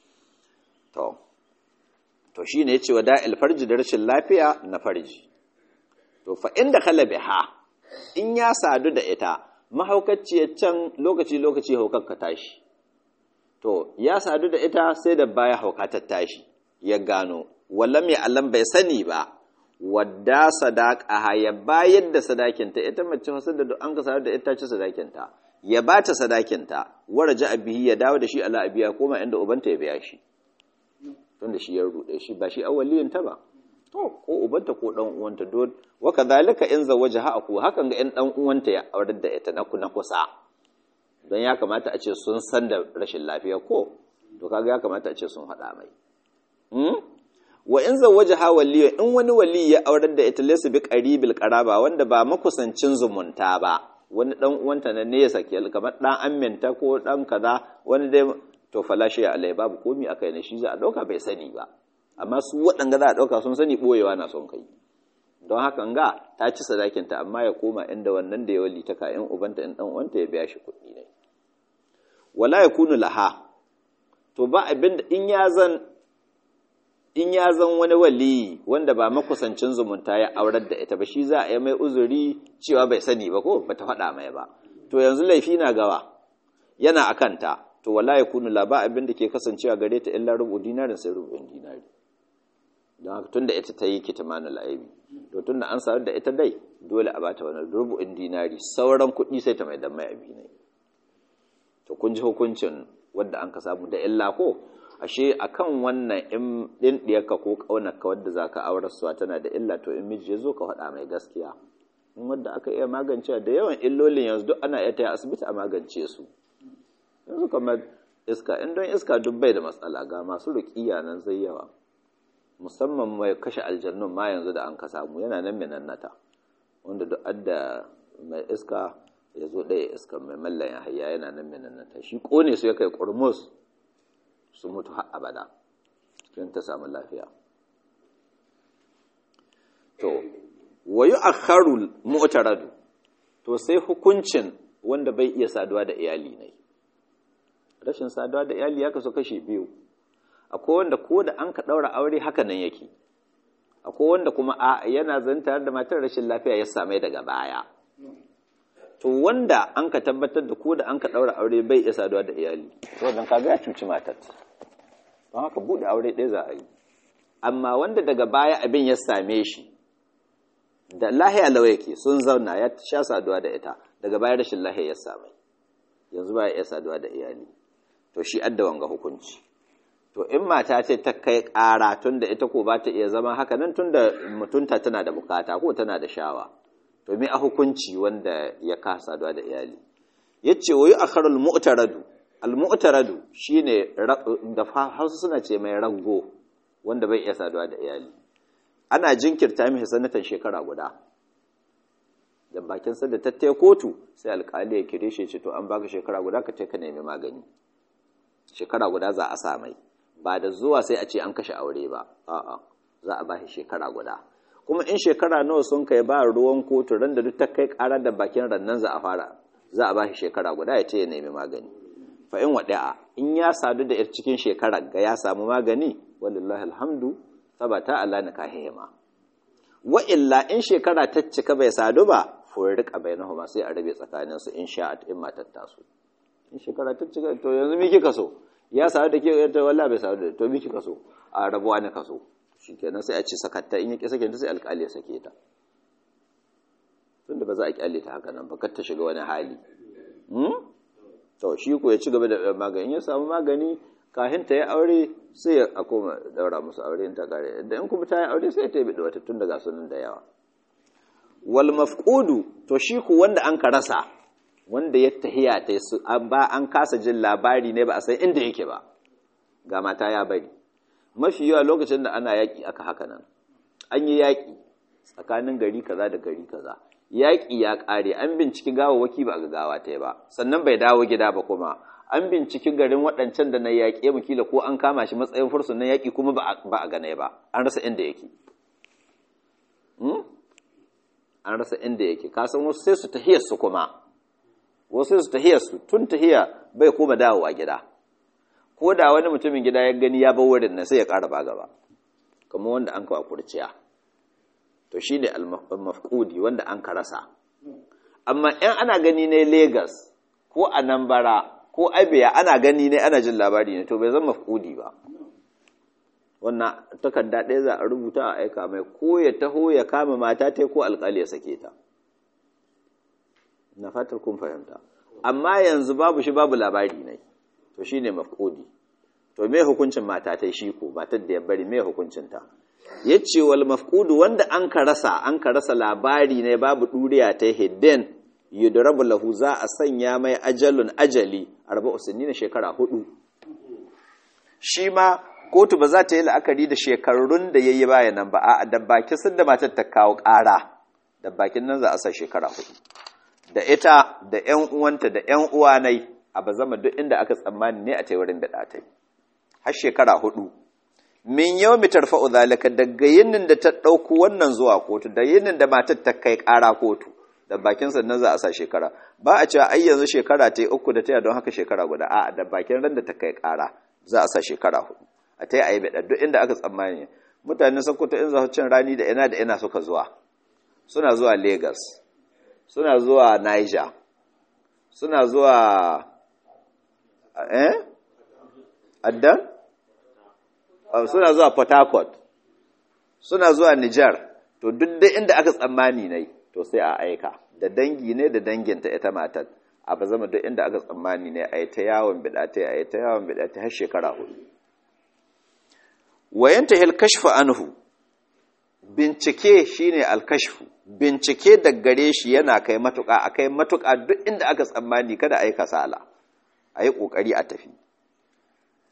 Speaker 1: to to shine yace wa da'il farji da rashin lafiya na farji to fa inda khala biha in ya sadu da ita mahaukaciyar can lokaci lokaci haukar ka tashi to ya sadu da ita sai da baya haukatar tashi ya gano wallam ya allam bai sani ba wadda sadaqaha ya bayar da sadakinta ita mace wasu da an ka sadu da ita ce sadakinta ya bata sadakinta waraja abihi ya dawo da shi ala abiya koma inda ubanta ya biya shi tunda shi ya rude shi ba shi awwaliyin ta ba to ko ubanta ko dan uwanta do wa kadhalika in zawajaha aku hakan ga in dan uwanta ya aurar da ita na kusa don ya kamata a ce sun san da rashin lafiya ko to kaga ya kamata a ce sun hada mai hmm wa in zawajaha waliy in wani wali ya aurar da ita laysa bi qaribil qaraba wanda ba makusancin zumunta ba wani dan uwanta ne ya saki kamar dan amminta ko dan kaza wani dai to falashi alai babu komi akai ne shi za a dauka bai sani ba amma su waɗanda za a dauka sun sani boyewa na son kai don haka nga ta ci sadakinta amma ya koma inda wannan da ya wali ta ka in ubanta in dan uwanta ya biya shi kuɗi ne wala yakunu laha to ba abinda in ya zan in ya zan wani wali wanda ba makusancin zumunta ya aurar da ita ba shi za a yi mai uzuri cewa bai sani ba ko bata faɗa mai ba to yanzu laifi na gawa yana akanta to wala yakunu la ba abin da ke kasancewa gare ta illa rubu dinarin sai rubun dinari don haka tunda ita ta yi kitmanul aibi to tunda an sanar da ita dai dole a bata wannan rubun dinari sauran kuɗi sai ta mai dan mai abi ne to kun ji hukuncin wanda an ka samu da illa ko ashe akan wannan in din diyarka ko kaunarka wanda zaka aurar suwa tana da illa to in miji yazo ka faɗa mai gaskiya in wanda aka iya magance da yawan illolin yanzu duk ana iya ta asibiti a magance su yanzu kamar iska in don iska duk bai da matsala, ga masu ruƙiya nan zai yawa, musamman mai kashe aljannun ma yanzu da an ka samu yana nan minannata, wanda duk adda mai iska ya zo ɗaya iska mai mallayin hayya yana nan minannata, shi ƙone su ya kai ƙurmus su mutu har abada cikin ta samu lafiya. To wayu akharul mu'taradu, to sai hukuncin wanda bai iya saduwa da iyali ne. Rashin saduwa da iyali ya kasu kashi biyu, akwai wanda ko da an ka ɗaura aure haka nan yake, akwai wanda kuma a yana zantar da matar rashin lafiya ya same daga baya. To wanda an ka tabbatar da ko da an ka ɗaura aure bai iya saduwa da iyali, to wannan kaga ya cuci matar, don haka buɗe aure ɗaya za a yi. Amma wanda daga baya abin ya same shi da lahiya lawa yake, sun zauna ya sha saduwa da ita, daga baya rashin lahiya ya same, yanzu ba ya iya saduwa da iyali, to shi adda wanga hukunci. To in mata ce ta kai ƙara tun da ita ko ba ta iya zama haka nan, tun da mutunta tana da bukata ko tana da shawa, to me a hukunci wanda ya kasa saduwa da iyali? Yace wayu akharul mu'taradu, al mu'taradu shine da Hausa suna ce mai rago, wanda bai iya saduwa da iyali. Ana jinkirta mishi sanatan shekara guda, da bakin sa da tattaya kotu sai alƙali ya kire shi ce to an baka shekara guda ka ka nemi magani, shekara guda za a sa mai, ba da zuwa sai a ce an kashe aure ba, a'a za a bashi shekara guda. Kuma in shekara nawa sun kai ba ruwan kotu, ran da duk ta kai ƙara da bakin rannan za a fara, za a bashi shekara guda ya ce ya nemi magani. Fa in wada'a, in ya sadu da yar cikin shekara ga ya samu magani, wallahi alhamdu sabata Allah na kahihima. Wa illa in shekara ta cika bai sadu ba, furriqa bainahuma sai a rabe tsakanin su in sha'at in matar tasu. In shekara ta cika to yanzu me kika so? Ya sadu da ke ta wallahi bai sadu, to me kika so? A rabuwa ne kaso. Shikenan sai a ce sakatta, in yake sake ta sai alƙali ya sake ta. Tunda ba za a kyale ta haka nan ba, kar ta shiga wani hali. Hmm? To shi ko ya ci gaba da magani, in ya samu magani kafin ta yi aure sai a koma daura musu aure in ta kare, da in kuma ta yi aure sai ta yi bida wata tun daga sunan da yawa. Wal mafqudu, to shi ku wanda an ka rasa, wanda ya tahiya ta su ba an kasa jin labari ne ba a san inda yake ba, ga mata ya bari. Mafi yawa lokacin da ana yaƙi aka haka nan, an yi yaƙi tsakanin gari kaza da gari kaza, yaƙi ya ƙare, an binciki gawawwaki ba a ga gawa ta ba, sannan bai dawo gida ba, kuma an binciki garin waɗancan da na yaƙe mu kila ko an kama shi matsayin fursunan yaƙi kuma ba a gane ba, an rasa inda yake. An rasa inda yake, kasan wasu sai su tahiyar su kuma, wasu sai su tahiyar su tun tahiya bai koma dawowa gida, ko da wani mutumin gida ya gani ya bar wurin nan sai ya ƙara ba gaba, kamar wanda an kawo kurciya. To shi ne al-mafqudi, wanda an ka rasa. Amma in ana gani ne Lagos ko Anambra ko Abia, ana gani ne ana jin labari ne, to bai zama mafqudi ba. Wannan takarda ɗaya za a rubuta a aika mai, ko ya taho ya kama mata ta ko alƙali ya sake ta. Na fatar kun fahimta. Amma yanzu babu shi babu labari ne, to shi ne mafqudi. To me hukuncin mata ta shi ko matar da ya bari, me hukuncin ta? Yace wal mafqudu, wanda an ka rasa, an ka rasa labari ne babu duriya ta hidden, yudrabu lahu, za a sanya mai ajalun ajali arba'u sinina, shekara hudu. Shi ma kotu ba za ta yi la'akari da shekarun da yayi baya nan ba, a da bakin sun da matar ta kawo ƙara, da bakin nan za a sa shekara hudu. Da ita da ƴan uwanta da ƴan uwanai a bazama duk inda aka tsammani ne a ta wurin bida tai, har shekara hudu. Min yau mi tarfa'u zalika, daga yinin da ta ɗauku wannan zuwa kotu, da yinin da matar ta kai ƙara kotu, da bakin sannan za a sa shekara. Ba a cewa ai yanzu shekara ta yi uku da ta don haka shekara guda, a da bakin ran da ta kai ƙara za a sa shekara hudu. A ta yi a yi bida duk inda aka tsammani. Mutanen Sokoto in za su cin rani da ina da ina suka zuwa, suna zuwa Lagos, suna zuwa Niger, suna zuwa eh Addan? Suna zuwa Port Harcourt, suna zuwa Niger, to duk da inda aka tsammani ne, to sai a aika, da dangi ne da danginta ita matar, a ba zama duk inda aka tsammani ne a yi ta yawon bidata, a yi ta yawon bidata har shekara hudu. Wayanta hilkashfu anhu, bincike shine alkashfu, bincike da gare shi yana kai matuƙa, a kai matuƙa duk inda aka tsammani, kada a yi kasala, a yi ƙoƙari a tafi.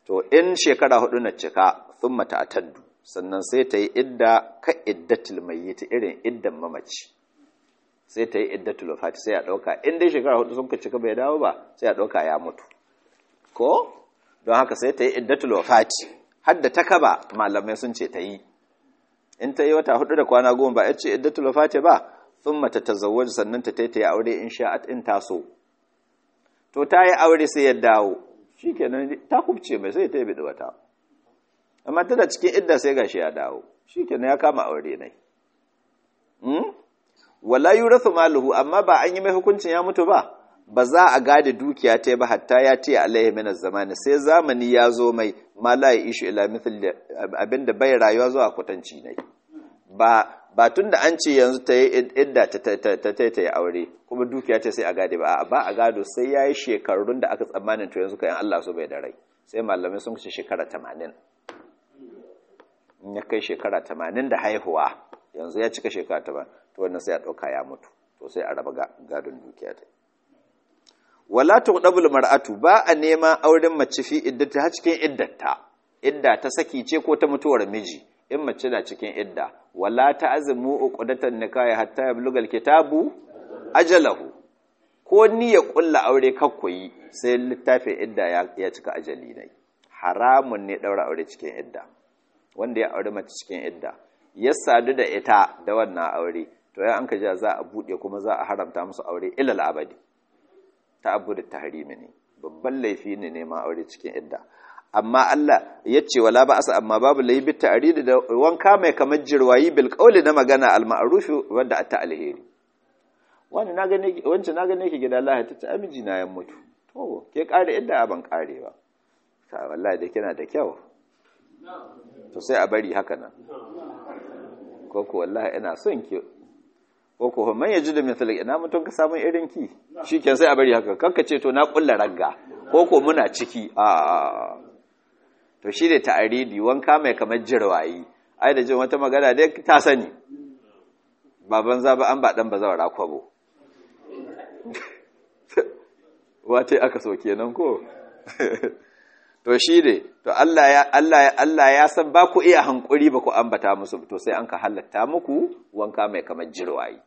Speaker 1: to in shekara hudu na cika thumma ta'taddu sannan sai ta yi idda ka iddatul mayyit irin iddan mamaci sai ta yi iddatul wafati sai a dauka in dai shekara hudu sun ka cika bai dawo ba sai a dauka ya mutu ko don haka sai ta yi iddatul wafati har da takaba malamai sun ce ta yi in ta yi wata hudu da kwana goma ba yace iddatul wafati ba thumma tatazawwaj sannan ta tayi aure in sha'at in taso to ta yi aure sai ya dawo shikenan ta kubce mai sai ta yi bidi wata amma tana cikin idda sai gashi ya dawo shikenan ya kama aure ne hmm? wala yurathu maluhu amma ba an yi mai hukuncin ya mutu ba ba za a gade dukiya ta ba hatta ya ce alaihi min zamani sai zamani ya zo mai ma la ishu ila mithl abinda bai rayuwa zuwa kwatanci ne ba ba tunda an ce yanzu ta yi idda ta ta ta ta yi aure kuma dukiya ta sai a gade ba ba a gado sai yayi shekarun da aka tsammanin to yanzu kai Allah so bai da rai sai malamai sun ce shekara tamanin in ya kai shekara tamanin da haihuwa yanzu ya cika shekara tamanin to wannan sai a dauka ya mutu to sai a raba gadon dukiya ta wala tuqdabul mar'atu ba a nema auren mace fi iddata har cikin iddata idda ta saki ce ko ta mutuwar miji in mace na cikin idda wala ta'zimu uqdatan nikahi hatta yablugal kitabu ajalahu ko ni ya kulla aure kakkoyi sai littafin idda ya, ya cika ajali ne haramun ne daura aure cikin idda wanda ya aure mace cikin idda ya sadu da ita da wannan aure to ya an ka ja za a bude kuma za a haramta musu aure ilal abadi ta abu da tahrimi ne babban laifi ne neman aure cikin idda amma Allah ya ce wala ba asa amma babu laifi ta'ridi da wanka mai kamar jirwayi bil qawli na magana al ma'ruf wanda ta alheri wani na gane wancan na gane ki gida Allah ta ce amiji na yan mutu to ke kare idda ban kare ba ta wallahi da kina da kyau to sai a bari haka nan ko ko wallahi ina son ki ko ko man yaji da misali ina mutun ka samu irin ki shikenan sai a bari haka kanka ce to na kulla ragga ko ko muna ciki a to shi da ta'aridi wanka mai kamar jirwayi ai da jin wata magana dai ta sani baban zaba an ba dan bazawara kwabo wace aka so kenan ko to shi ne to Allah ya Allah ya Allah ya san ba ku iya hankuri ba ku ambata musu to sai an ka halatta muku wanka mai kamar jirwayi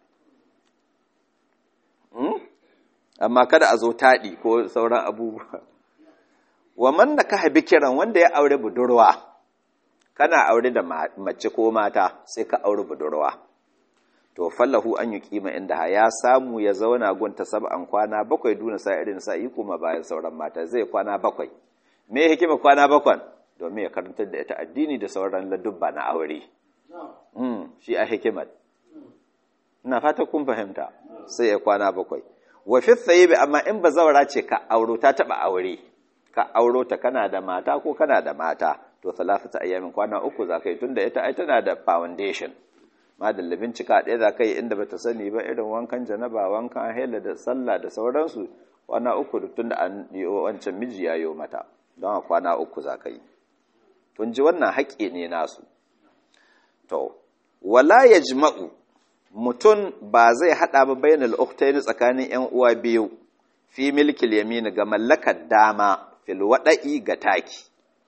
Speaker 1: hmm? amma kada a zo taɗi ko sauran abubuwa wa man nakaha bikiran wanda ya aure budurwa kana aure da mace ko mata sai ka aure budurwa to fallahu an yuqima inda ya samu ya zauna gunta sab'an kwana bakwai duna sa'irin sa'i kuma bayan sauran mata zai kwana bakwai me hikima kwana bakwan domin ya karantar da ita addini da sauran ladubba na aure mm shi a hikimar ina fata kun fahimta sai ya kwana bakwai wa fi tsayibi amma in bazawara ce ka auro ta taba aure ka auro ta kana da mata ko kana da mata to salafata ayyamin kwana uku zakai tunda ita ai tana da foundation madalla bincika ɗaya zakai inda bata sani ba irin wankan janaba wankan haila da sallah da sauransu kwana uku tunda an wancan miji yayo mata don kwana uku zakai tun ji wannan haƙƙi ne nasu to wala yajma'u mutum ba zai haɗa ba bainal ukhtayn tsakanin ƴan uwa biyu fi milkil yamin ga mallakar dama fil wada'i ga taki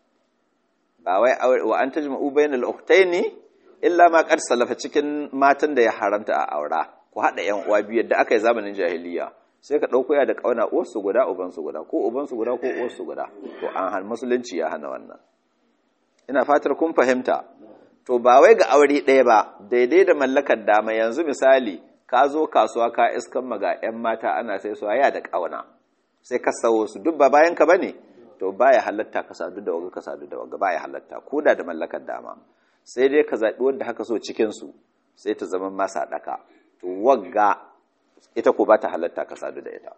Speaker 1: ba wai wa an tajma'u bainal ukhtayn illa ma qad salafa cikin matan da ya haramta a aura ku haɗa ƴan uwa biyu da aka yi zamanin jahiliya sai ka dauko ya da kauna uwarsu guda ubansu guda ko ubansu guda ko uwarsu guda to an han musulunci ya hana wannan ina fatar kun fahimta to ba wai ga aure ɗaya ba daidai da mallakar dama yanzu misali ka zo kasuwa ka iskan maga ƴan mata ana sai su ya da kauna sai ka sawo su duk ba bayan ka bane to baya halatta ka sadu da waga ka sadu da waga baya halatta koda da mallakar dama sai dai ka zabi wanda haka so cikin su sai ta zama masa daka to wagga ita ko ba ta halatta ka sadu da ita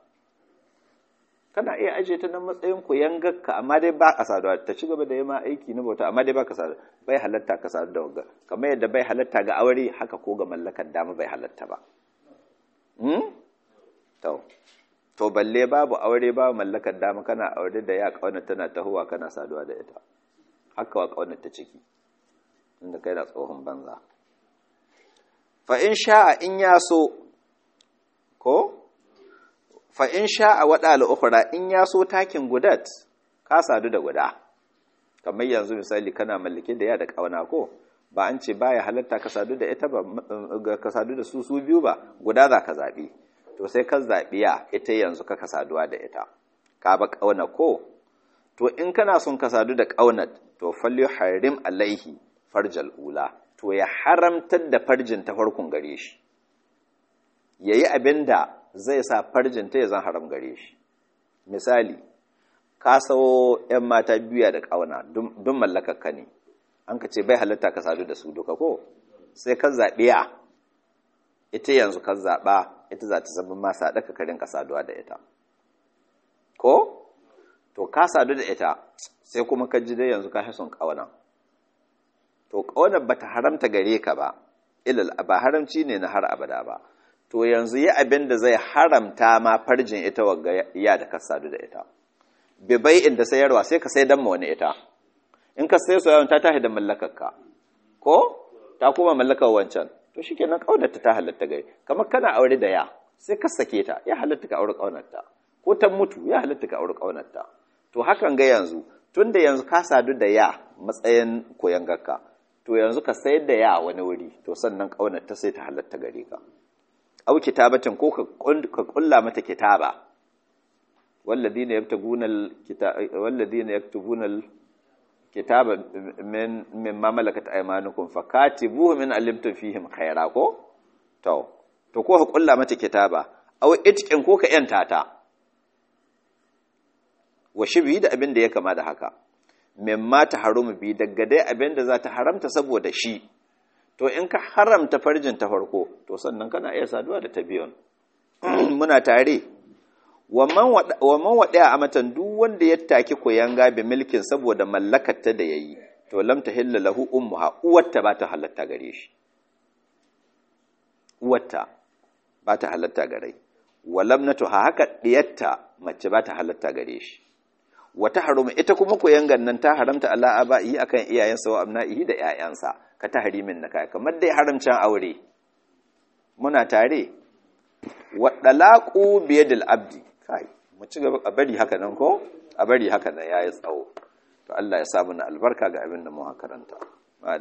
Speaker 1: kana iya aje ta nan matsayin ku yangarka amma dai ba ka saduwa ta ci gaba da yama aiki na bauta amma dai ba ka sadu bai halatta ka sadu da wagga kamar yadda bai halatta ga aure haka ko ga mallakar dama bai halatta ba hmm to to balle babu aure babu mallakar dama kana aure da ya kauna tana tahowa kana saduwa da ita haka wa kaunar ta ciki inda kai da tsohon banza fa in sha'a in ya so ko fa in sha'a wada al-ukhra in ya so takin gudat ka sadu da guda kamar yanzu misali kana mallake da ya da kauna ko ba an ce baya halatta ka sadu da ita ba ka sadu da su su biyu ba guda za ka zabi to sai ka zabi ya ita yanzu ka ka saduwa da ita ka ba kauna ko to in kana son ka sadu da kaunat to falyu harim alaihi farjal ula to ya haramtar da farjin ta farkon gare shi yayi abinda zai sa farjin ta ya zan haram gare shi misali ka sawo ‘yan mata biya da ƙauna don mallakakka ne, an ka ce bai halitta ka sadu da su duka ko, sai ka zaɓi ya, ita yanzu ka zaɓa, ita za ta zama masa ɗaka karin ka saduwa da ita. Ko? To, ka sadu da ita, sai kuma ka ji dai yanzu ka son ƙauna. To, ƙaunar ba ta haramta gare ka ba, ilal ba haramci ne na har abada ba. To, yanzu yi abin da zai haramta ma farjin ita wagga ya da ka sadu da ita. Bibai inda sayarwa sai ka sai dan ma wani ita in ka sai soyawan ta tahi da mallakarka ko ta kuma mallakar wancan to shikenan kaunarta ta halatta gari kamar kana aure da ya sai ka sake ta ya halatta ka aure kaunarta ko ta mutu ya halatta ka aure kaunarta to hakan ga yanzu tunda yanzu ka sadu da ya matsayin koyangarka to yanzu ka sayar da ya wani wuri to sannan kaunarta sai ta halatta gare ka au kitabatin ko ka kulla mata kitaba والذين يكتبون الكتاب والذين يكتبون الكتاب من مما ملكت ايمانكم فكاتبوه من علمتم فيهم خيرا ko to to ko ka kulla mata kitaba aw itqin ko ka yanta ta wa shibi da abin da ya kama da haka mimma ta harumu bi daga dai abin da za ta haramta saboda shi to in ka haramta farjin ta farko to sannan kana iya saduwa da ta biyon muna tare waman waɗaya a matan duk wanda ya take koyanga bi milkin saboda mallakarta da yayi to lam tahilla lahu ummuha uwarta ba ta halatta gare shi uwarta ba ta halatta gare walam natuha haka diyatta mace ba ta halatta gare shi wata haruma ita kuma koyangan nan ta haramta ala aba'i akan iyayensa wa abna'ihi da ƴaƴansa ka ta harimin na kai kamar dai haramcin aure muna tare wa dalaqu biyadil abdi kai mu ci gaba a bari haka nan ko a bari haka nan yayi tsawo to Allah ya sa mana albarka ga abin da mu karanta